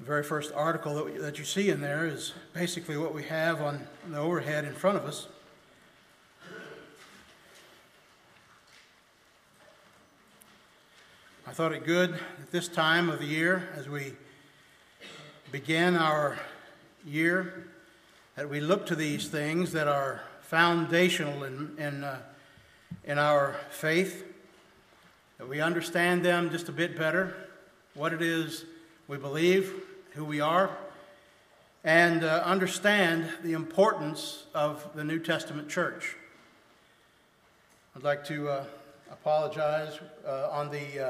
The very first article that you see in there is basically what we have on the overhead in front of us. I thought it good at this time of the year, as we begin our year, that we look to these things that are foundational in our faith, that we understand them just a bit better, what it is we believe, who we are, and understand the importance of the New Testament church. I'd like to apologize on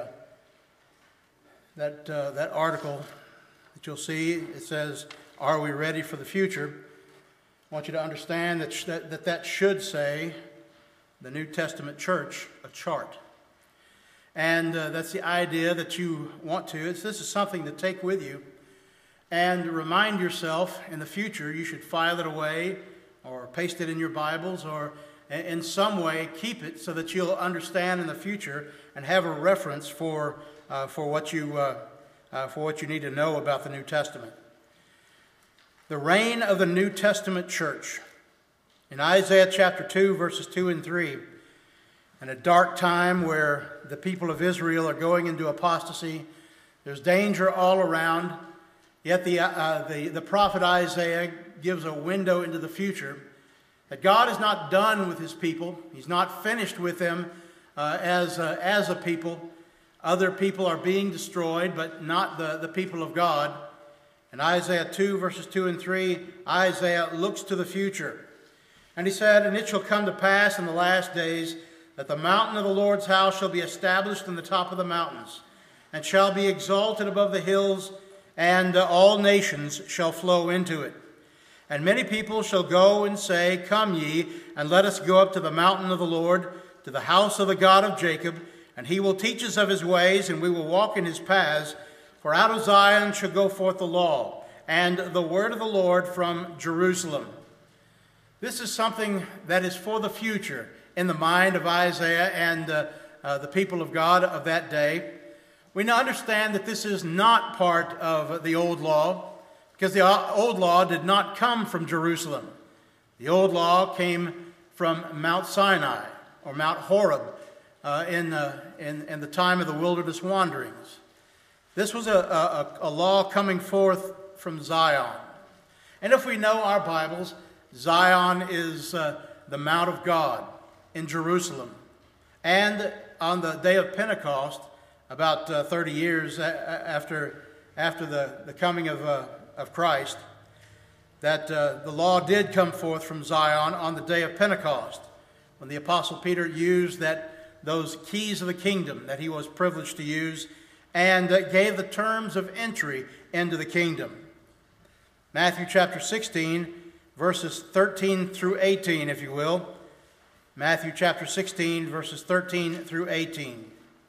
that article that you'll see. It says, "Are we ready for the future?" I want you to understand that should say the New Testament church, a chart. And that's the idea that you want to. This is something to take with you and remind yourself in the future. You should file it away or paste it in your Bibles or in some way keep it so that you'll understand in the future and have a reference for what you need to know about the New Testament. The reign of the New Testament church. In Isaiah chapter 2, verses 2 and 3, in a dark time where the people of Israel are going into apostasy, there's danger all around, yet the prophet Isaiah gives a window into the future, that God is not done with his people. He's not finished with them as a people. Other people are being destroyed, but not the people of God. In Isaiah 2, verses 2 and 3, Isaiah looks to the future. And he said, "And it shall come to pass in the last days that the mountain of the Lord's house shall be established in the top of the mountains, and shall be exalted above the hills, and all nations shall flow into it. And many people shall go and say, Come ye, and let us go up to the mountain of the Lord, to the house of the God of Jacob, and he will teach us of his ways, and we will walk in his paths. For out of Zion shall go forth the law, and the word of the Lord from Jerusalem." This is something that is for the future in the mind of Isaiah and the people of God of that day. We now understand that this is not part of the old law, because the old law did not come from Jerusalem. The old law came from Mount Sinai, or Mount Horeb, in the time of the wilderness wanderings. This was a law coming forth from Zion. And if we know our Bibles, Zion is the Mount of God in Jerusalem. And on the day of Pentecost, about 30 years after the coming of Christ, that the law did come forth from Zion on the day of Pentecost, when the Apostle Peter used those keys of the kingdom that he was privileged to use, and gave the terms of entry into the kingdom. Matthew chapter 16, verses 13 through 18, if you will. Matthew chapter 16, verses 13 through 18.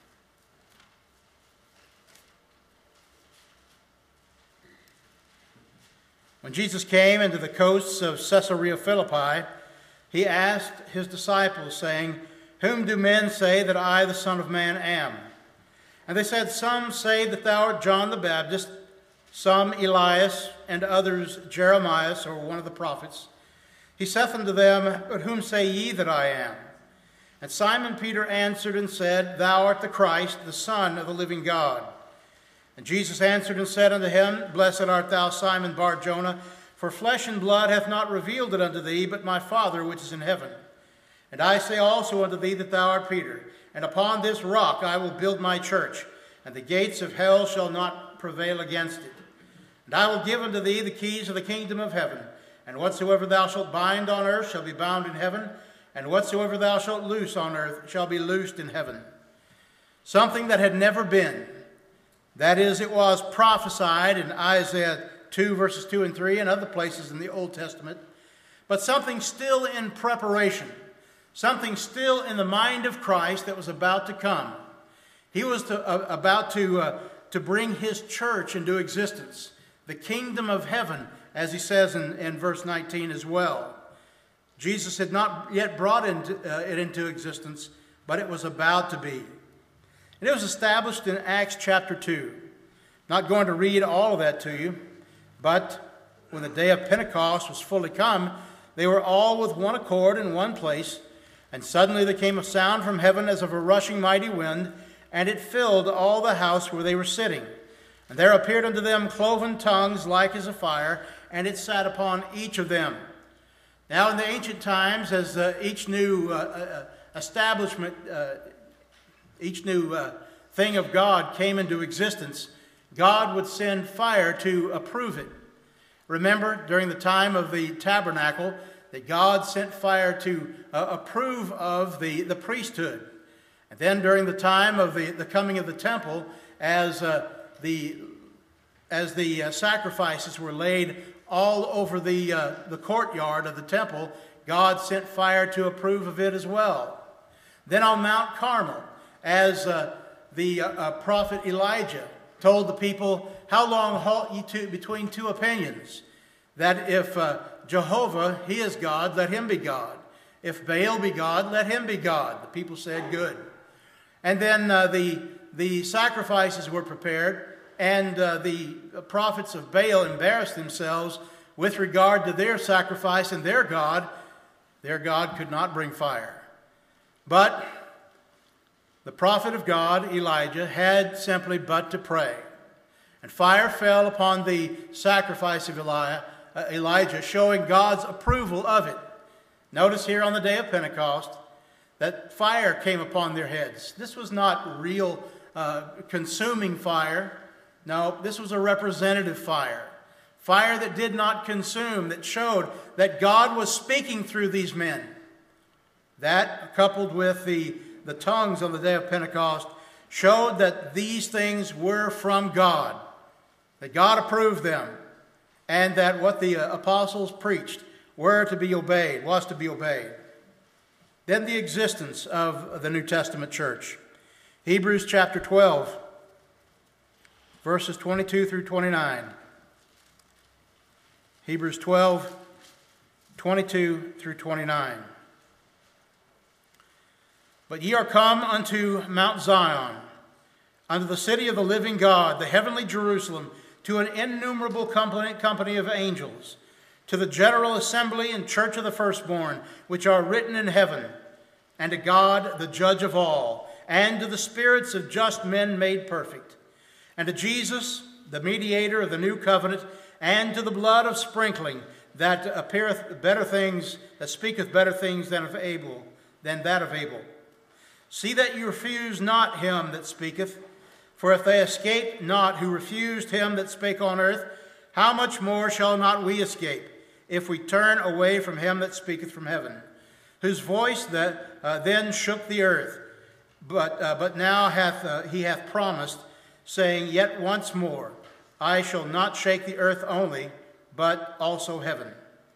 When Jesus came into the coasts of Caesarea Philippi, he asked his disciples, saying, "Whom do men say that I, the Son of Man, am?" And they said, "Some say that thou art John the Baptist, some Elias, and others Jeremiah, or one of the prophets." He saith unto them, "But whom say ye that I am?" And Simon Peter answered and said, "Thou art the Christ, the Son of the living God." And Jesus answered and said unto him, "Blessed art thou, Simon Bar-Jonah, for flesh and blood hath not revealed it unto thee, but my Father which is in heaven. And I say also unto thee that thou art Peter, and upon this rock I will build my church, and the gates of hell shall not prevail against it. And I will give unto thee the keys of the kingdom of heaven, and whatsoever thou shalt bind on earth shall be bound in heaven, and whatsoever thou shalt loose on earth shall be loosed in heaven." Something that had never been. That is, it was prophesied in Isaiah 2, verses 2 and 3, and other places in the Old Testament, but something still in preparation. Something still in the mind of Christ that was about to come. He was about to bring his church into existence. The kingdom of heaven, as he says in verse 19 as well. Jesus had not yet brought it into existence, but it was about to be. And it was established in Acts chapter 2. Not going to read all of that to you, but when the day of Pentecost was fully come, they were all with one accord in one place, and suddenly there came a sound from heaven as of a rushing mighty wind, and it filled all the house where they were sitting. And there appeared unto them cloven tongues like as a fire, and it sat upon each of them. Now in the ancient times, as each new establishment, each new thing of God came into existence, God would send fire to approve it. Remember, during the time of the tabernacle, that God sent fire to approve of the priesthood. And then during the time of the coming of the temple, as the sacrifices were laid all over the courtyard of the temple, God sent fire to approve of it as well. Then on Mount Carmel, as the prophet Elijah told the people, "How long halt ye between two opinions? That if Jehovah, he is God, let him be God. If Baal be God, let him be God." The people said, "Good." And then the sacrifices were prepared, and the prophets of Baal embarrassed themselves with regard to their sacrifice and their God. Their God could not bring fire. But the prophet of God, Elijah, had simply but to pray. And fire fell upon the sacrifice of Elijah, showing God's approval of it. Notice here on the day of Pentecost that fire came upon their heads. This was not real consuming fire. No, this was a representative fire. Fire that did not consume, that showed that God was speaking through these men. That, coupled with the tongues on the day of Pentecost, showed that these things were from God, that God approved them, and that what the apostles preached was to be obeyed. Then the existence of the New Testament church. Hebrews chapter 12, verses 22 through 29. Hebrews 12, 22 through 29. "But ye are come unto Mount Zion, unto the city of the living God, the heavenly Jerusalem, to an innumerable company of angels, to the general assembly and church of the firstborn, which are written in heaven, and to God, the judge of all, and to the spirits of just men made perfect, and to Jesus, the mediator of the new covenant, and to the blood of sprinkling that appeareth better things, that speaketh better things than that of Abel. See that you refuse not him that speaketh, for if they escaped not who refused him that spake on earth, how much more shall not we escape, if we turn away from him that speaketh from heaven, whose voice that then shook the earth, but now he hath promised, saying, Yet once more I shall not shake the earth only, but also heaven.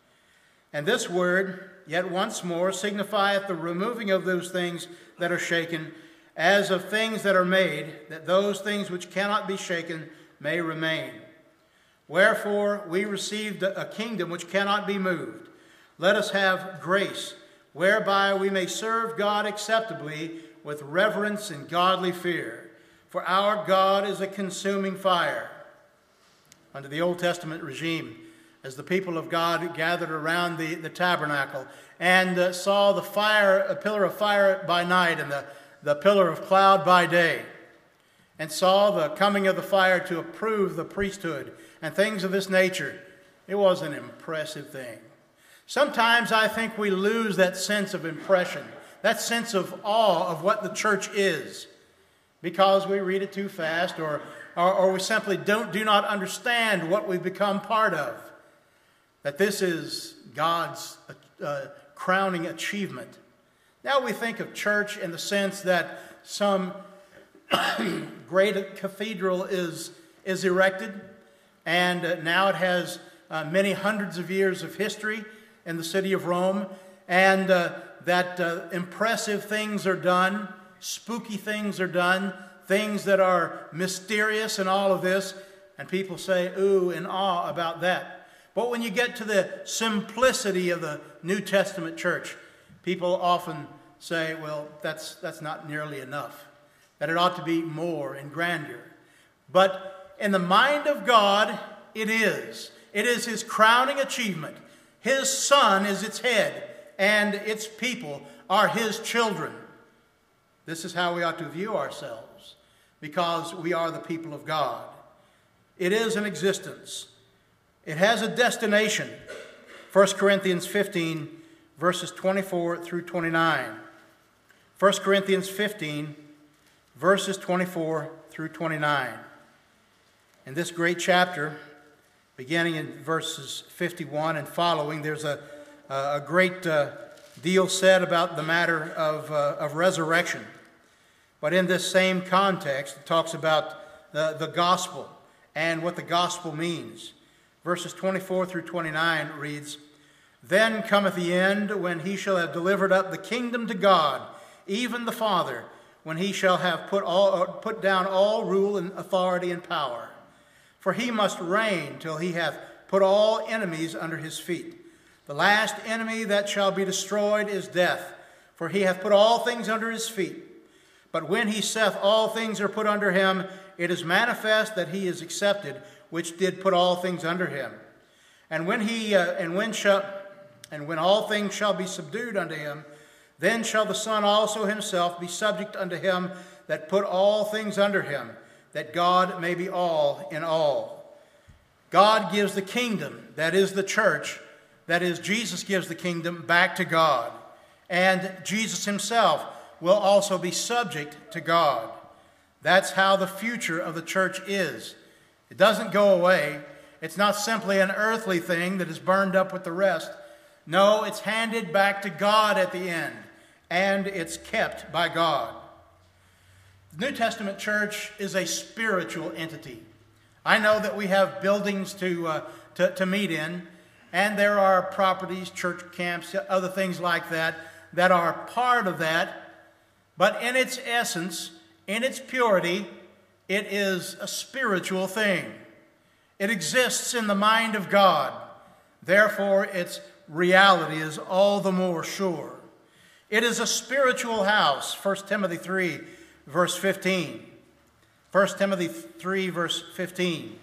And this word, yet once more, signifieth the removing of those things that are shaken, as of things that are made, that those things which cannot be shaken may remain. Wherefore we received a kingdom which cannot be moved. Let us have grace, whereby we may serve God acceptably with reverence and godly fear. For our God is a consuming fire. Under the Old Testament regime, as the people of God gathered around the tabernacle and saw the fire, a pillar of fire by night and the pillar of cloud by day, and saw the coming of the fire to approve the priesthood and things of this nature, it was an impressive thing. Sometimes I think we lose that sense of impression, that sense of awe of what the church is, because we read it too fast or we simply do not understand what we've become part of. That this is God's crowning achievement. Now we think of church in the sense that some great cathedral is erected, and now it has many hundreds of years of history in the city of Rome, and that impressive things are done, spooky things are done, things that are mysterious and all of this, and people say, ooh, in awe about that. But when you get to the simplicity of the New Testament church, people often say, well, that's not nearly enough, that it ought to be more and grander. But in the mind of God, it is. It is his crowning achievement. His Son is its head, and its people are his children. This is how we ought to view ourselves, because we are the people of God. It is an existence. It has a destination. 1 Corinthians 15, verses 24 through 29. 1 Corinthians 15, verses 24 through 29. In this great chapter, beginning in verses 51 and following, there's a great deal said about the matter of resurrection. But in this same context, it talks about the gospel and what the gospel means. Verses 24 through 29 reads, "Then cometh the end, when he shall have delivered up the kingdom to God, even the Father, when he shall have put down all rule and authority and power. For he must reign till he hath put all enemies under his feet. The last enemy that shall be destroyed is death, for he hath put all things under his feet. But when he saith all things are put under him, it is manifest that he is accepted, which did put all things under him. And when all things shall be subdued unto him, then shall the Son also himself be subject unto him that put all things under him, that God may be all in all." God gives the kingdom, that is the church, that is, Jesus gives the kingdom back to God. And Jesus himself will also be subject to God. That's how the future of the church is. It doesn't go away. It's not simply an earthly thing that is burned up with the rest. No, it's handed back to God at the end, and it's kept by God. The New Testament church is a spiritual entity. I know that we have buildings to meet in, and there are properties, church camps, other things like that, that are part of that. But in its essence, in its purity, it is a spiritual thing. It exists in the mind of God. Therefore, its reality is all the more sure. It is a spiritual house, 1 Timothy 3, verse 15. 1 Timothy 3, verse 15.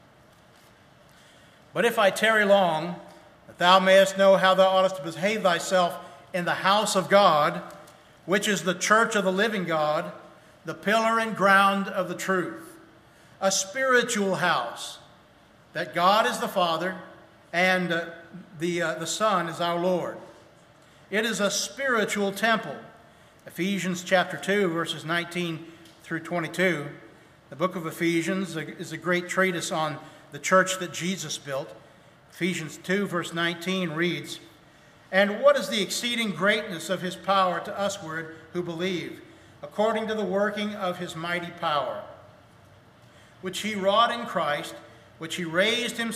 "But if I tarry long, that thou mayest know how thou oughtest to behave thyself in the house of God, which is the church of the living God, the pillar and ground of the truth." A spiritual house, that God is the Father and the Son is our Lord. It is a spiritual temple. Ephesians chapter 2, verses 19 through 22. The book of Ephesians is a great treatise on the church that Jesus built. Ephesians 2, verse 19 reads, "And what is the exceeding greatness of his power to usward who believe, according to the working of his mighty power, which he wrought in Christ, which he raised him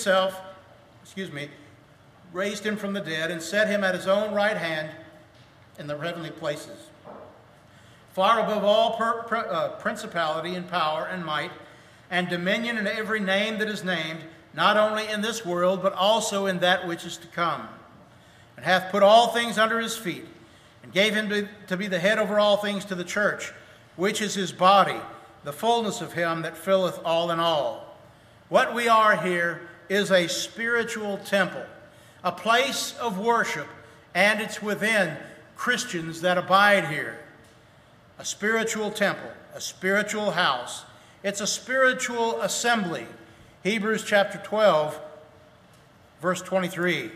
from the dead, and set him at his own right hand in the heavenly places, far above all principality and power and might, and dominion, and every name that is named, not only in this world, but also in that which is to come. And hath put all things under his feet, and gave him to be the head over all things to the church, which is his body, the fullness of him that filleth all in all." What we are here is a spiritual temple, a place of worship, and it's within Christians that abide here. A spiritual temple, a spiritual house. It's a spiritual assembly. Hebrews chapter 12, verse 23.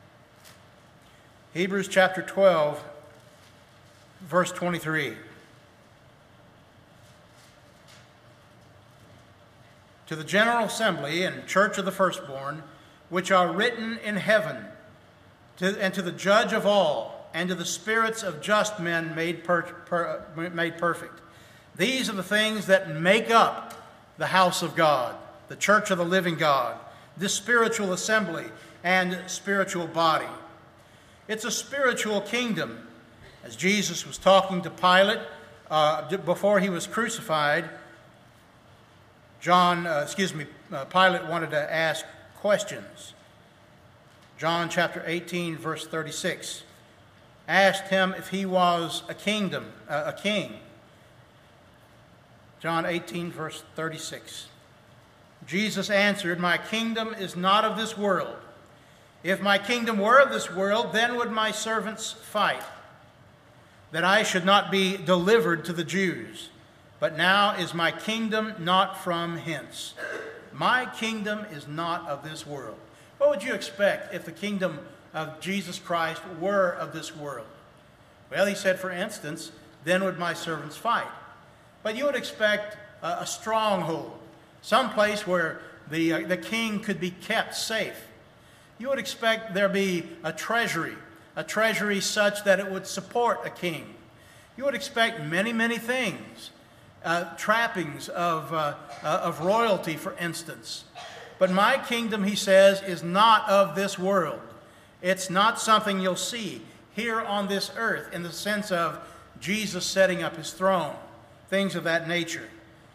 Hebrews chapter 12, verse 23. "To the general assembly and church of the firstborn, which are written in heaven, and to the judge of all, and to the spirits of just men made perfect. These are the things that make up the house of God, the church of the living God, this spiritual assembly and spiritual body. It's a spiritual kingdom. As Jesus was talking to Pilate before he was crucified, Pilate wanted to ask questions. John chapter 18, verse 36, asked him if he was a king. John 18, verse 36. Jesus answered, "My kingdom is not of this world. If my kingdom were of this world, then would my servants fight, that I should not be delivered to the Jews. But now is my kingdom not from hence." My kingdom is not of this world. What would you expect if the kingdom of Jesus Christ were of this world? Well, he said, for instance, then would my servants fight. But you would expect a stronghold, some place where the king could be kept safe. You would expect there be a treasury such that it would support a king. You would expect many, many things, trappings of royalty, for instance. But my kingdom, he says, is not of this world. It's not something you'll see here on this earth in the sense of Jesus setting up his throne, things of that nature.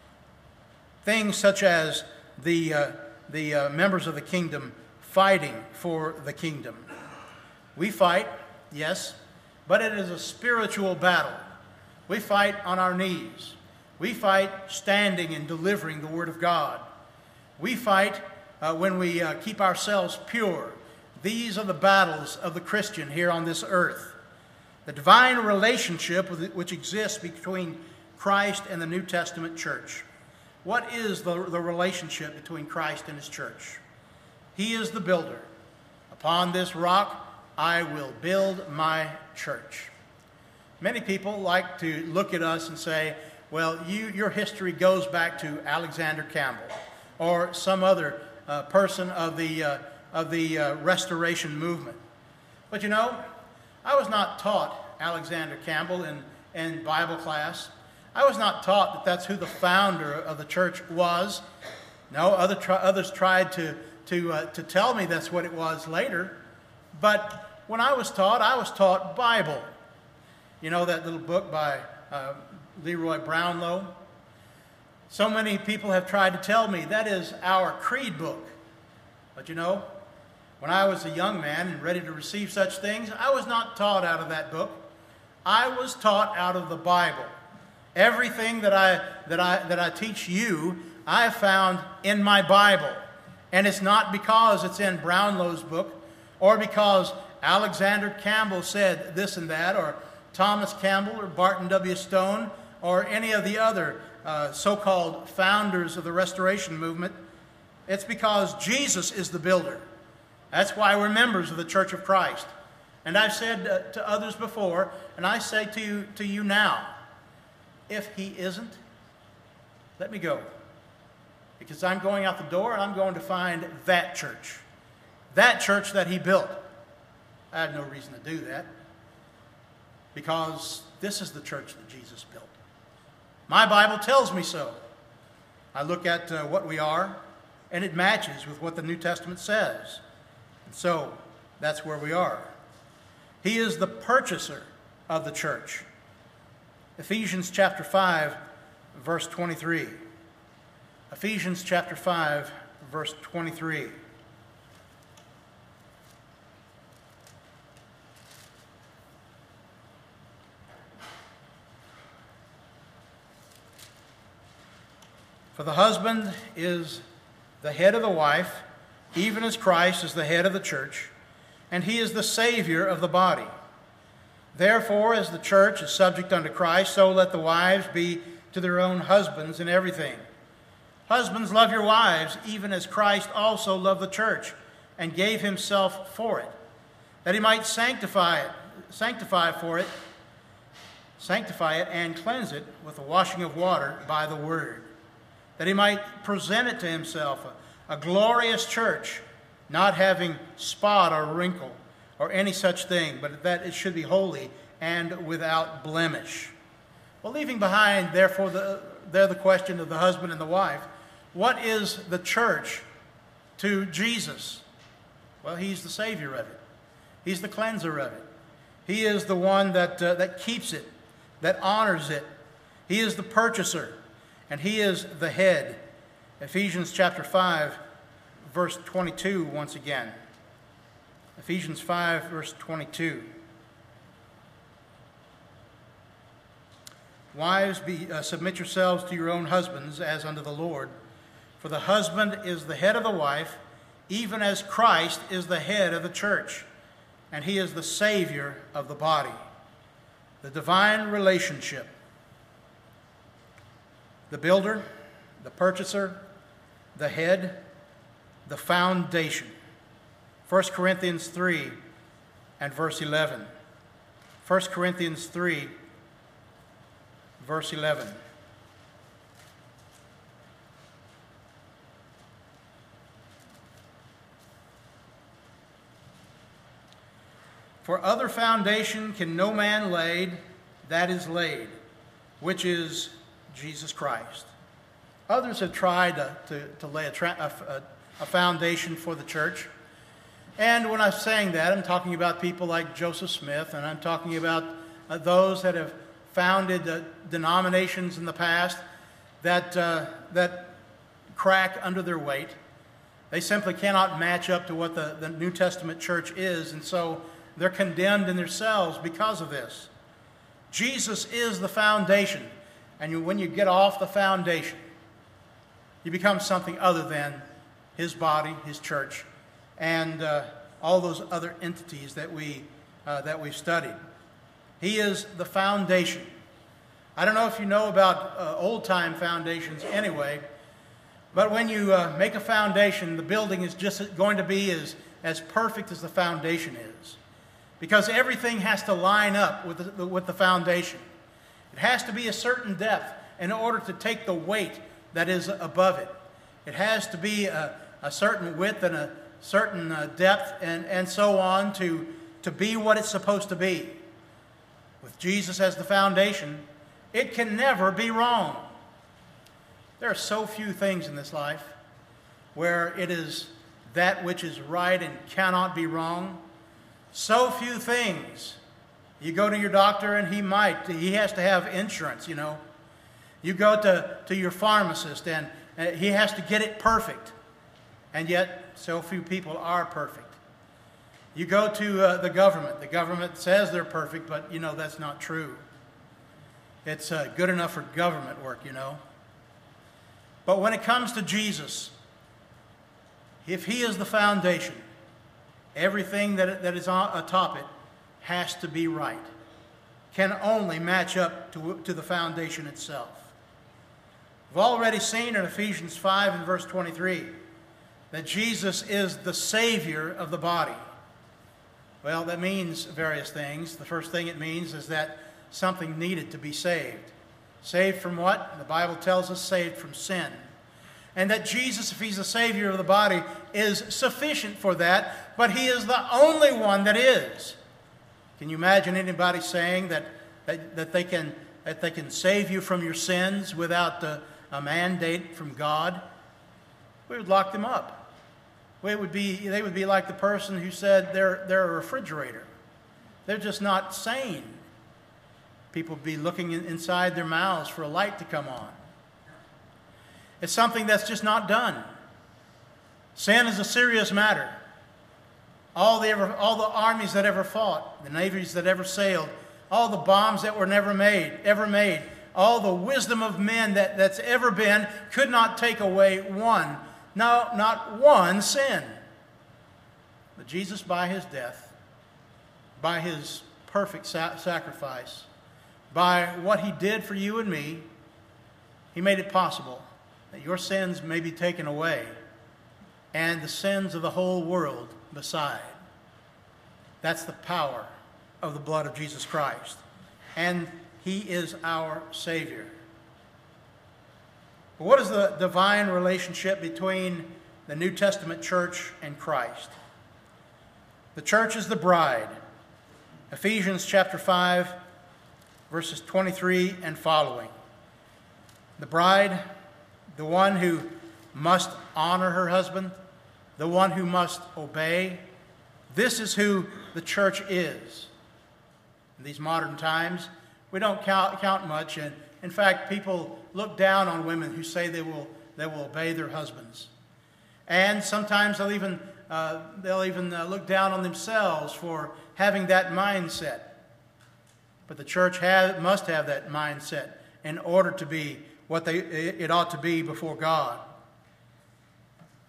Things such as the members of the kingdom fighting for the kingdom. We fight, yes, but it is a spiritual battle. We fight on our knees. We fight standing and delivering the Word of God. We fight when we keep ourselves pure. These are the battles of the Christian here on this earth. The divine relationship which exists between Christ and the New Testament church. What is the relationship between Christ and his church? He is the builder. Upon this rock I will build my church. Many people like to look at us and say, well, your history goes back to Alexander Campbell or some other person of the Restoration movement. But you know, I was not taught Alexander Campbell in Bible class. I was not taught that that's who the founder of the church was. No, others tried to tell me that's what it was later. But when I was taught Bible. You know that little book by Leroy Brownlow? So many people have tried to tell me that is our creed book. But you know, when I was a young man and ready to receive such things, I was not taught out of that book. I was taught out of the Bible. Everything that I teach you, I have found in my Bible. And it's not because it's in Brownlow's book or because Alexander Campbell said this and that, or Thomas Campbell or Barton W. Stone or any of the other so-called founders of the Restoration movement. It's because Jesus is the builder. That's why we're members of the Church of Christ. And I've said to others before, and I say to you now, if he isn't, let me go. Because I'm going out the door and I'm going to find that church that he built. I have no reason to do that, because this is the church that Jesus built. My Bible tells me so. I look at what we are, and it matches with what the New Testament says. And so, that's where we are. He is the purchaser of the church. Ephesians chapter 5, verse 23. Ephesians chapter 5, verse 23. For the husband is the head of the wife, even as Christ is the head of the church, and he is the Savior of the body. Therefore, as the church is subject unto Christ, so let the wives be to their own husbands in everything. Husbands, love your wives, even as Christ also loved the church, and gave himself for it, that he might sanctify it and cleanse it with the washing of water by the word, that he might present it to himself a glorious church, not having spot or wrinkle or any such thing, but that it should be holy and without blemish. Well, leaving behind, therefore, the question of the husband and the wife, what is the church to Jesus? Well, he's the Savior of it. He's the cleanser of it. He is the one that keeps it, that honors it. He is the purchaser, and he is the head. Ephesians chapter 5, verse 22 once again. Ephesians 5, verse 22. Wives, submit yourselves to your own husbands as unto the Lord. For the husband is the head of the wife, even as Christ is the head of the church, and he is the Savior of the body. The divine relationship. The builder, the purchaser, the head, the foundation. 1 Corinthians 3 and verse 11. 1 Corinthians 3, verse 11. For other foundation can no man lay, that is laid, which is Jesus Christ. Others have tried to lay a foundation for the church. And when I'm saying that, I'm talking about people like Joseph Smith, and I'm talking about those that have founded denominations in the past that crack under their weight. They simply cannot match up to what the New Testament church is, and so they're condemned in themselves because of this. Jesus is the foundation, and when you get off the foundation, you become something other than his body, his church, and all those other entities that we've studied. He is the foundation. I don't know if you know about old-time foundations anyway, but when you make a foundation, the building is just going to be as perfect as the foundation is, because everything has to line up with the foundation. It has to be a certain depth in order to take the weight that is above it. It has to be a certain width and a certain depth and so on to be what it's supposed to be. With Jesus as the foundation, it can never be wrong. There are so few things in this life where it is that which is right and cannot be wrong. So few things. You go to your doctor and he has to have insurance, you know. You go to your pharmacist and he has to get it perfect. And yet, so few people are perfect. You go to the government. The government says they're perfect, but, you know, that's not true. It's good enough for government work, you know. But when it comes to Jesus, if he is the foundation, everything that is atop it has to be right. Can only match up to the foundation itself. We've already seen in Ephesians 5 and verse 23 that Jesus is the Savior of the body. Well, that means various things. The first thing it means is that something needed to be saved. Saved from what? The Bible tells us saved from sin. And that Jesus, if he's the Savior of the body, is sufficient for that, but he is the only one that is. Can you imagine anybody saying that they can save you from your sins without a mandate from God? We would lock them up. They would be like the person who said they're a refrigerator. They're just not sane. People would be looking inside their mouths for a light to come on. It's something that's just not done. Sin is a serious matter. All the armies that ever fought, the navies that ever sailed, all the bombs that were ever made, all the wisdom of men that's ever been could not take away one. No, not one sin. But Jesus, by his death, by his perfect sacrifice, by what he did for you and me, he made it possible that your sins may be taken away and the sins of the whole world beside. That's the power of the blood of Jesus Christ. And he is our Savior. But what is the divine relationship between the New Testament church and Christ? The church is the bride. Ephesians chapter 5, verses 23 and following. The bride, the one who must honor her husband, the one who must obey. This is who the church is. In these modern times, we don't count much, and in fact, people look down on women who say they will obey their husbands, and sometimes they'll even look down on themselves for having that mindset. But the church must have that mindset in order to be what it ought to be before God.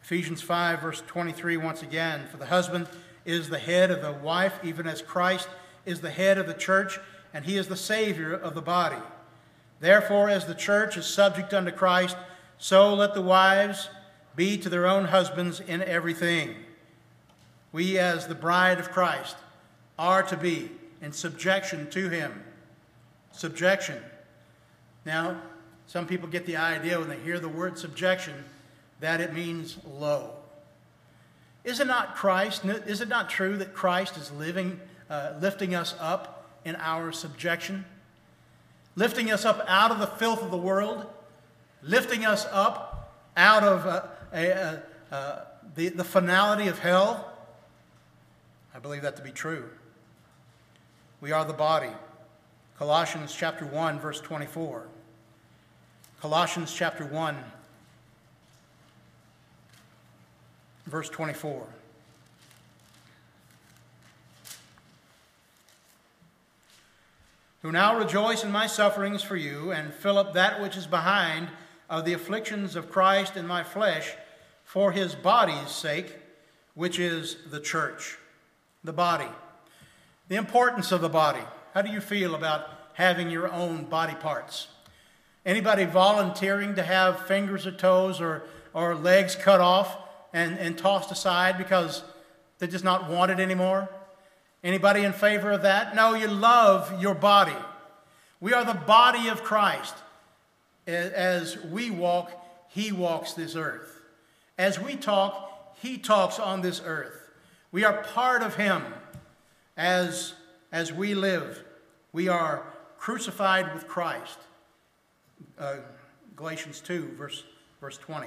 Ephesians 5, verse 23, once again, for the husband is the head of the wife, even as Christ is the head of the church, and he is the Savior of the body. Therefore, as the church is subject unto Christ, so let the wives be to their own husbands in everything. We, as the bride of Christ, are to be in subjection to him. Subjection. Now, some people get the idea when they hear the word subjection that it means low. Is it not true that Christ is lifting us up in our subjection? Lifting us up out of the filth of the world, lifting us up out of the finality of hell? I believe that to be true. We are the body. Colossians chapter 1, verse 24. Colossians chapter 1, verse 24. Who now rejoice in my sufferings for you, and fill up that which is behind of the afflictions of Christ in my flesh, for his body's sake, which is the church. The body. The importance of the body. How do you feel about having your own body parts? Anybody volunteering to have fingers or toes or legs cut off and tossed aside because they're just not wanted anymore? Anybody in favor of that? No, you love your body. We are the body of Christ. As we walk, he walks this earth. As we talk, he talks on this earth. We are part of him. As we live, we are crucified with Christ. Galatians 2, verse 20.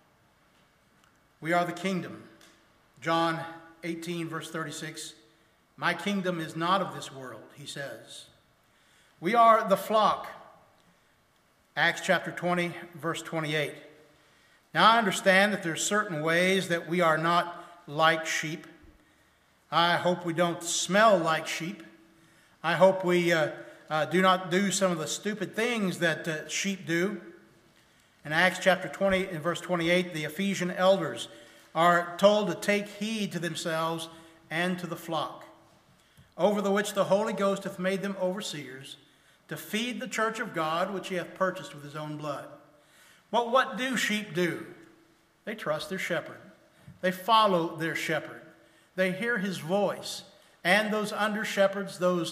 We are the kingdom. John 18, verse 36. My kingdom is not of this world, he says. We are the flock. Acts chapter 20, verse 28. Now I understand that there are certain ways that we are not like sheep. I hope we don't smell like sheep. I hope we do not do some of the stupid things that sheep do. In Acts chapter 20 and verse 28, the Ephesian elders are told to take heed to themselves and to the flock, over the which the Holy Ghost hath made them overseers, to feed the church of God, which he hath purchased with his own blood. Well, what do sheep do? They trust their shepherd. They follow their shepherd. They hear his voice. And those under shepherds, those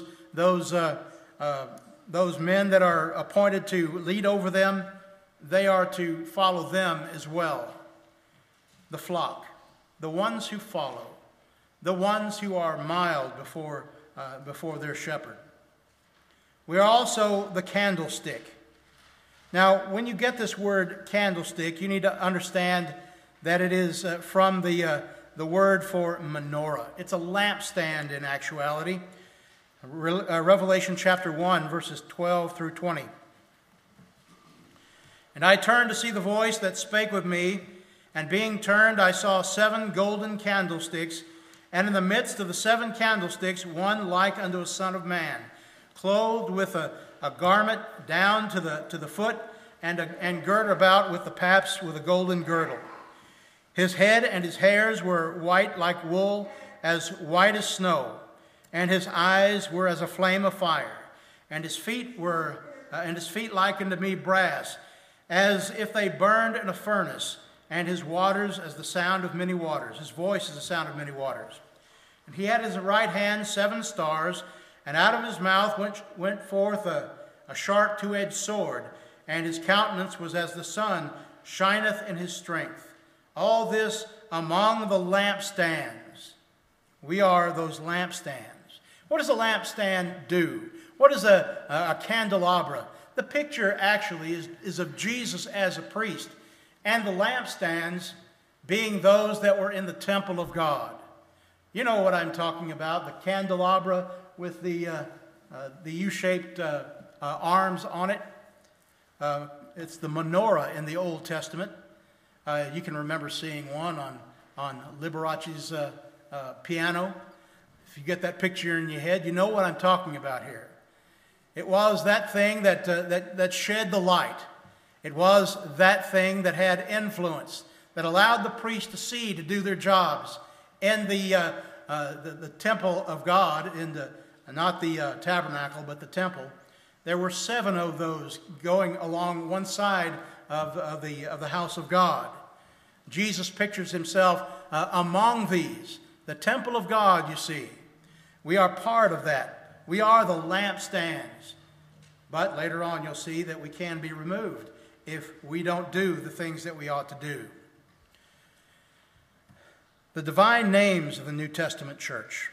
men that are appointed to lead over them, they are to follow them as well. The flock, the ones who follow, the ones who are mild before their shepherd. We are also the candlestick. Now, when you get this word candlestick, you need to understand that it is from the word for menorah. It's a lampstand in actuality. Revelation chapter 1, verses 12 through 20. And I turned to see the voice that spake with me, and being turned, I saw 7 golden candlesticks, and in the midst of the 7 candlesticks, one like unto a son of man, clothed with a garment down to the foot, and girt about with the paps with a golden girdle. His head and his hairs were white like wool, as white as snow, and his eyes were as a flame of fire, and his feet like unto me brass, as if they burned in a furnace, and his waters as the sound of many waters. His voice is the sound of many waters. And he had in his right hand 7 stars, and out of his mouth went forth a sharp 2-edged sword, and his countenance was as the sun shineth in his strength. All this among the lampstands. We are those lampstands. What does a lampstand do? What is a candelabra? The picture actually is of Jesus as a priest, and the lampstands being those that were in the temple of God. You know what I'm talking about, the candelabra with the U-shaped arms on it. It's the menorah in the Old Testament. You can remember seeing one on Liberace's piano. If you get that picture in your head, you know what I'm talking about here. It was that thing that shed the light. It was that thing that had influence, that allowed the priests to see, to do their jobs in the temple of God, not the tabernacle, but the temple. There were 7 of those going along one side of the house of God. Jesus pictures himself among these. The temple of God, you see. We are part of that. We are the lampstands. But later on you'll see that we can be removed if we don't do the things that we ought to do. The divine names of the New Testament church.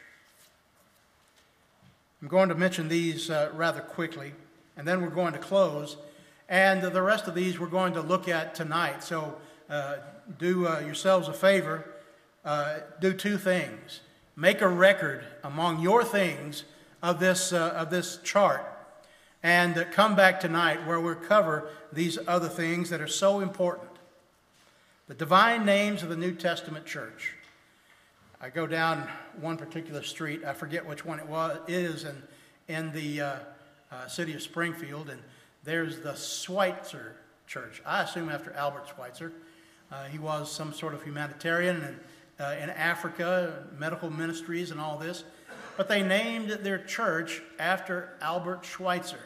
I'm going to mention these rather quickly, and then we're going to close. And the rest of these we're going to look at tonight. So do yourselves a favor. Do 2 things. Make a record among your things of this chart. And come back tonight where we'll cover these other things that are so important. The divine names of the New Testament church. I go down one particular street. I forget which one it is in the city of Springfield. And there's the Schweitzer Church. I assume after Albert Schweitzer. He was some sort of humanitarian in Africa, medical ministries and all this. But they named their church after Albert Schweitzer.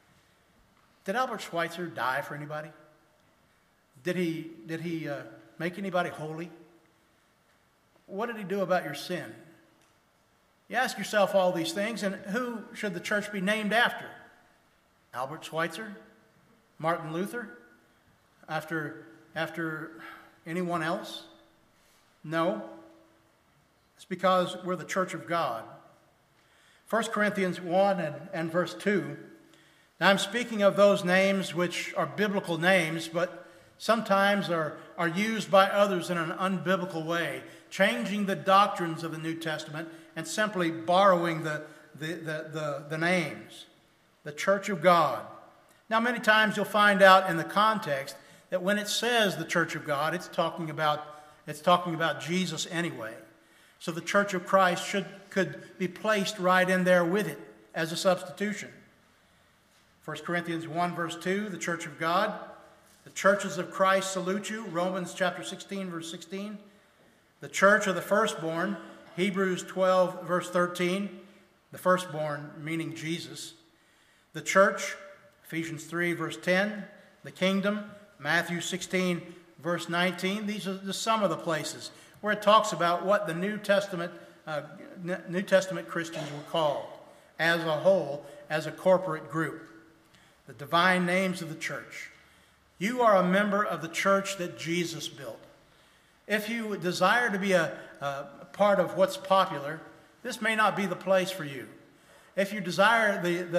Did Albert Schweitzer die for anybody? Did he make anybody holy? What did he do about your sin? You ask yourself all these things, and who should the church be named after? Albert Schweitzer? Martin Luther? After anyone else? No. It's because we're the church of God. 1 Corinthians 1 and verse 2. Now I'm speaking of those names which are biblical names, but sometimes are used by others in an unbiblical way, changing the doctrines of the New Testament and simply borrowing the names. The church of God. Now many times you'll find out in the context that when it says the church of God, it's talking about Jesus anyway. So the church of Christ could be placed right in there with it as a substitution. 1 Corinthians 1 verse 2, the church of God. The churches of Christ salute you. Romans chapter 16 verse 16. The church of the firstborn. Hebrews 12 verse 13. The firstborn meaning Jesus. The church. Ephesians 3 verse 10. The kingdom. Matthew 16 verse 19. These are just some of the places where it talks about what the New Testament Christians were called as a whole, as a corporate group. The divine names of the church. You are a member of the church that Jesus built. If you desire to be a part of what's popular, this may not be the place for you. If you desire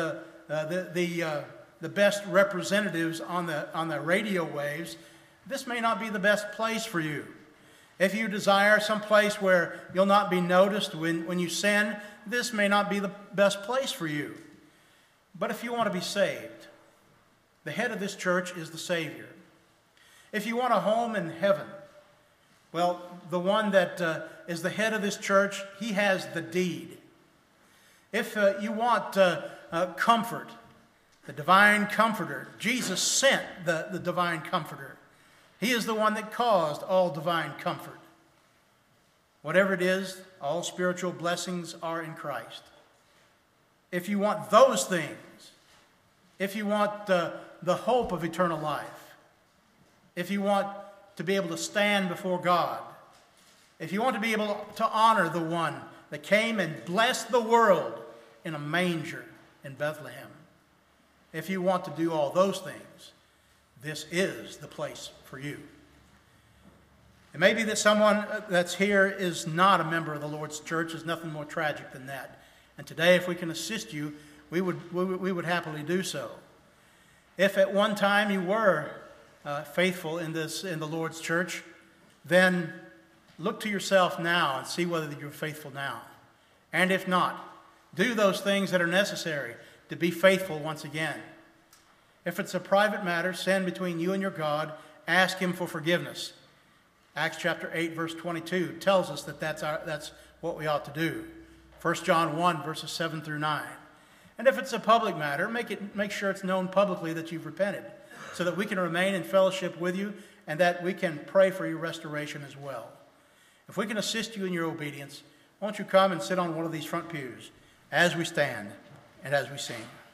the best representatives on the radio waves, this may not be the best place for you. If you desire some place where you'll not be noticed when you sin, this may not be the best place for you. But if you want to be saved, the head of this church is the Savior. If you want a home in heaven, well, the one that is the head of this church, he has the deed. If you want comfort, the divine comforter, Jesus sent the divine comforter. He is the one that caused all divine comfort. Whatever it is, all spiritual blessings are in Christ. If you want those things, if you want the hope of eternal life, if you want to be able to stand before God, if you want to be able to honor the one that came and blessed the world in a manger in Bethlehem, if you want to do all those things, this is the place for you. It may be that someone that's here is not a member of the Lord's church. There's nothing more tragic than that. And today, if we can assist you, we would happily do so. If at one time you were faithful in the Lord's church, then look to yourself now and see whether you're faithful now. And if not, do those things that are necessary to be faithful once again. If it's a private matter, sin between you and your God, ask him for forgiveness. Acts chapter 8, verse 22 tells us that that's what we ought to do. 1 John 1, verses 7 through 9. And if it's a public matter, make sure it's known publicly that you've repented, so that we can remain in fellowship with you and that we can pray for your restoration as well. If we can assist you in your obedience, won't you come and sit on one of these front pews as we stand and as we sing.